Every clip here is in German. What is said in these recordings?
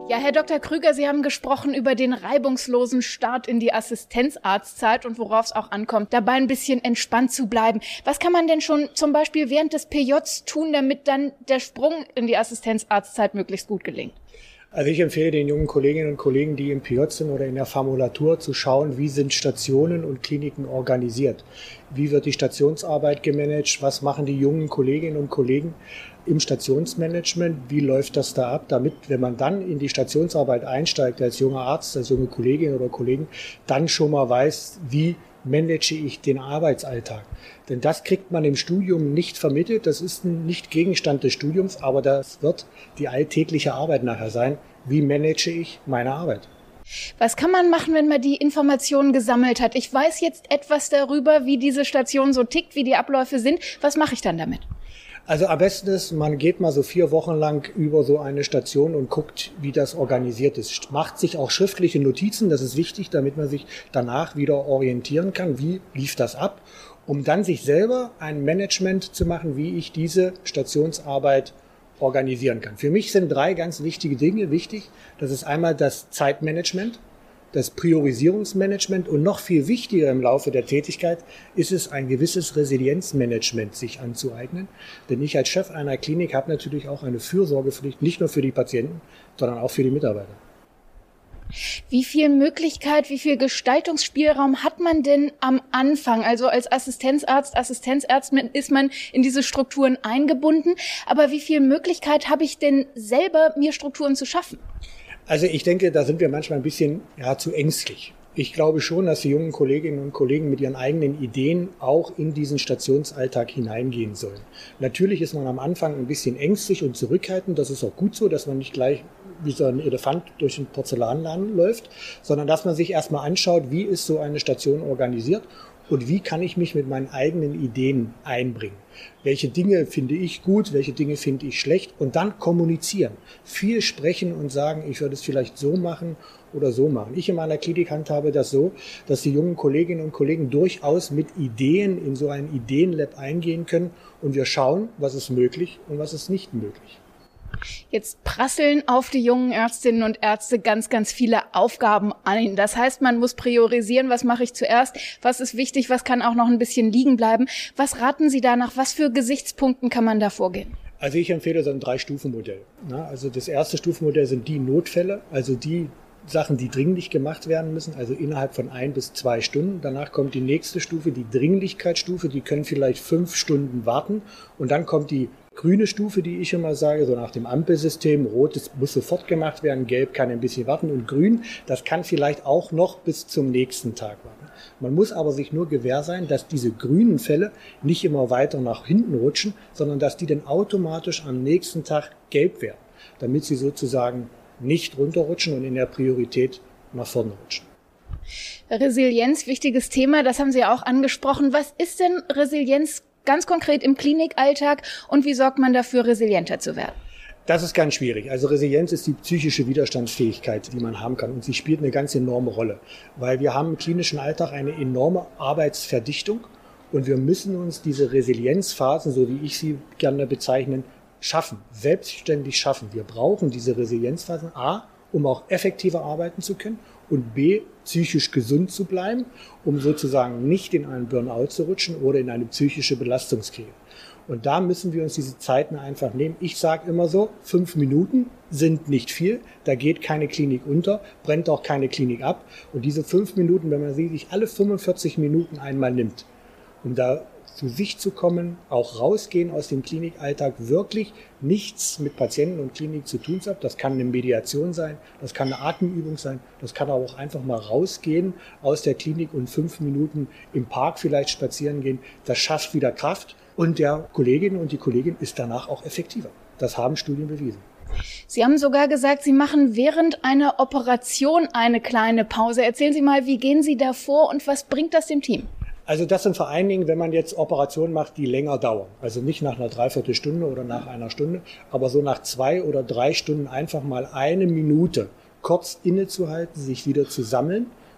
Ja, Herr Dr. Krüger, Sie haben gesprochen über den reibungslosen Start in die Assistenzarztzeit und worauf es auch ankommt, dabei ein bisschen entspannt zu bleiben. Was kann man denn schon zum Beispiel während des PJs tun, damit dann der Sprung in die Assistenzarztzeit möglichst gut gelingt? Also ich empfehle den jungen Kolleginnen und Kollegen, die im PJ sind oder in der Formulatur, zu schauen, wie sind Stationen und Kliniken organisiert. Wie wird die Stationsarbeit gemanagt? Was machen die jungen Kolleginnen und Kollegen im Stationsmanagement? Wie läuft das da ab? Damit, wenn man dann in die Stationsarbeit einsteigt, als junger Arzt, als junge Kollegin oder Kollegen, dann schon mal weiß, wie manage ich den Arbeitsalltag. Denn das kriegt man im Studium nicht vermittelt. Das ist nicht Gegenstand des Studiums, aber das wird die alltägliche Arbeit nachher sein. Wie manage ich meine Arbeit? Was kann man machen, wenn man die Informationen gesammelt hat? Ich weiß jetzt etwas darüber, wie diese Station so tickt, wie die Abläufe sind. Was mache ich dann damit? Also am besten ist, man geht mal so 4 Wochen lang über so eine Station und guckt, wie das organisiert ist. Macht sich auch schriftliche Notizen, das ist wichtig, damit man sich danach wieder orientieren kann, wie lief das ab, um dann sich selber ein Management zu machen, wie ich diese Stationsarbeit organisieren kann. Für mich sind 3 ganz wichtige Dinge wichtig. Das ist einmal das Zeitmanagement, das Priorisierungsmanagement und noch viel wichtiger im Laufe der Tätigkeit ist es, ein gewisses Resilienzmanagement sich anzueignen. Denn ich als Chef einer Klinik habe natürlich auch eine Fürsorgepflicht, nicht nur für die Patienten, sondern auch für die Mitarbeiter. Wie viel Möglichkeit, wie viel Gestaltungsspielraum hat man denn am Anfang? Also als Assistenzarzt, Assistenzärztin ist man in diese Strukturen eingebunden. Aber wie viel Möglichkeit habe ich denn selber, mir Strukturen zu schaffen? Also ich denke, da sind wir manchmal ein bisschen zu ängstlich. Ich glaube schon, dass die jungen Kolleginnen und Kollegen mit ihren eigenen Ideen auch in diesen Stationsalltag hineingehen sollen. Natürlich ist man am Anfang ein bisschen ängstlich und zurückhaltend. Das ist auch gut so, dass man nicht gleich wie so ein Elefant durch den Porzellanladen läuft, sondern dass man sich erstmal anschaut, wie ist so eine Station organisiert und wie kann ich mich mit meinen eigenen Ideen einbringen. Welche Dinge finde ich gut, welche Dinge finde ich schlecht und dann kommunizieren. Viel sprechen und sagen, ich würde es vielleicht so machen oder so machen. Ich in meiner Klinik handhabe das so, dass die jungen Kolleginnen und Kollegen durchaus mit Ideen in so ein Ideenlab eingehen können und wir schauen, was ist möglich und was ist nicht möglich. Jetzt prasseln auf die jungen Ärztinnen und Ärzte ganz, ganz viele Aufgaben ein. Das heißt, man muss priorisieren, was mache ich zuerst, was ist wichtig, was kann auch noch ein bisschen liegen bleiben. Was raten Sie danach? Was für Gesichtspunkten kann man da vorgehen? Also ich empfehle so ein 3-Stufen-Modell. Also das erste Stufenmodell sind die Notfälle, also die Sachen, die dringlich gemacht werden müssen, also innerhalb von 1 bis 2 Stunden. Danach kommt die nächste Stufe, die Dringlichkeitsstufe, die können vielleicht 5 Stunden warten. Und dann kommt die grüne Stufe, die ich immer sage, so nach dem Ampelsystem. Rot, das muss sofort gemacht werden, gelb kann ein bisschen warten und grün, das kann vielleicht auch noch bis zum nächsten Tag warten. Man muss aber sich nur gewähr sein, dass diese grünen Fälle nicht immer weiter nach hinten rutschen, sondern dass die dann automatisch am nächsten Tag gelb werden, damit sie sozusagen nicht runterrutschen und in der Priorität nach vorne rutschen. Resilienz, wichtiges Thema, das haben Sie auch angesprochen. Was ist denn Resilienz ganz konkret im Klinikalltag und wie sorgt man dafür, resilienter zu werden? Das ist ganz schwierig. Also Resilienz ist die psychische Widerstandsfähigkeit, die man haben kann. Und sie spielt eine ganz enorme Rolle, weil wir haben im klinischen Alltag eine enorme Arbeitsverdichtung und wir müssen uns diese Resilienzphasen, so wie ich sie gerne bezeichne, schaffen, selbstständig schaffen. Wir brauchen diese Resilienzphasen A, um auch effektiver arbeiten zu können und B, psychisch gesund zu bleiben, um sozusagen nicht in einen Burnout zu rutschen oder in eine psychische Belastungskrise. Und da müssen wir uns diese Zeiten einfach nehmen. Ich sage immer so, 5 Minuten sind nicht viel, da geht keine Klinik unter, brennt auch keine Klinik ab. Und diese 5 Minuten, wenn man sie sich alle 45 Minuten einmal nimmt, um da zu sich zu kommen, auch rausgehen aus dem Klinikalltag, wirklich nichts mit Patienten und Klinik zu tun hat. Das kann eine Mediation sein, das kann eine Atemübung sein, das kann aber auch einfach mal rausgehen aus der Klinik und 5 Minuten im Park vielleicht spazieren gehen. Das schafft wieder Kraft und der Kollegin und die Kollegin ist danach auch effektiver. Das haben Studien bewiesen. Sie haben sogar gesagt, Sie machen während einer Operation eine kleine Pause. Erzählen Sie mal, wie gehen Sie da vor und was bringt das dem Team? Also das sind vor allen Dingen, wenn man jetzt Operationen macht, die länger dauern. Also nicht nach einer Dreiviertelstunde oder nach einer Stunde, aber so nach 2 oder 3 Stunden einfach mal 1 Minute kurz innezuhalten, sich wieder zu sammeln,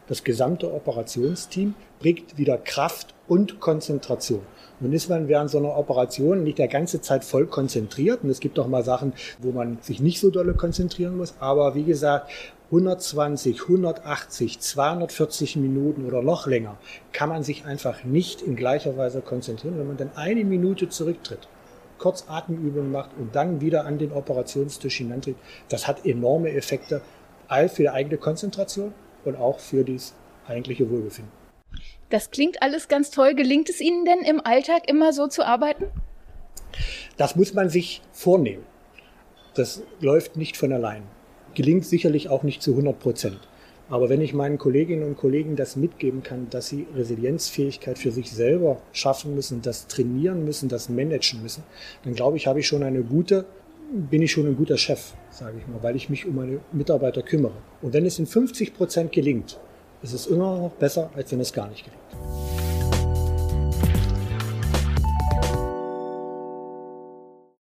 das gesamte Operationsteam bringt wieder Kraft und Konzentration. Nun ist man während so einer Operation nicht der ganze Zeit voll konzentriert. Und es gibt auch mal Sachen, wo man sich nicht so dolle konzentrieren muss. Aber wie gesagt, 120, 180, 240 Minuten oder noch länger kann man sich einfach nicht in gleicher Weise konzentrieren, wenn man dann eine Minute zurücktritt, kurz Atemübungen macht und dann wieder an den Operationstisch hinantritt. Das hat enorme Effekte, all für die eigene Konzentration und auch für das eigentliche Wohlbefinden. Das klingt alles ganz toll. Gelingt es Ihnen denn im Alltag immer so zu arbeiten? Das muss man sich vornehmen. Das läuft nicht von allein. Gelingt sicherlich auch nicht zu 100%. Aber wenn ich meinen Kolleginnen und Kollegen das mitgeben kann, dass sie Resilienzfähigkeit für sich selber schaffen müssen, das trainieren müssen, das managen müssen, dann glaube ich, bin ich schon ein guter Chef, sage ich mal, weil ich mich um meine Mitarbeiter kümmere. Und wenn es in 50% gelingt, ist es immer noch besser, als wenn es gar nicht gelingt.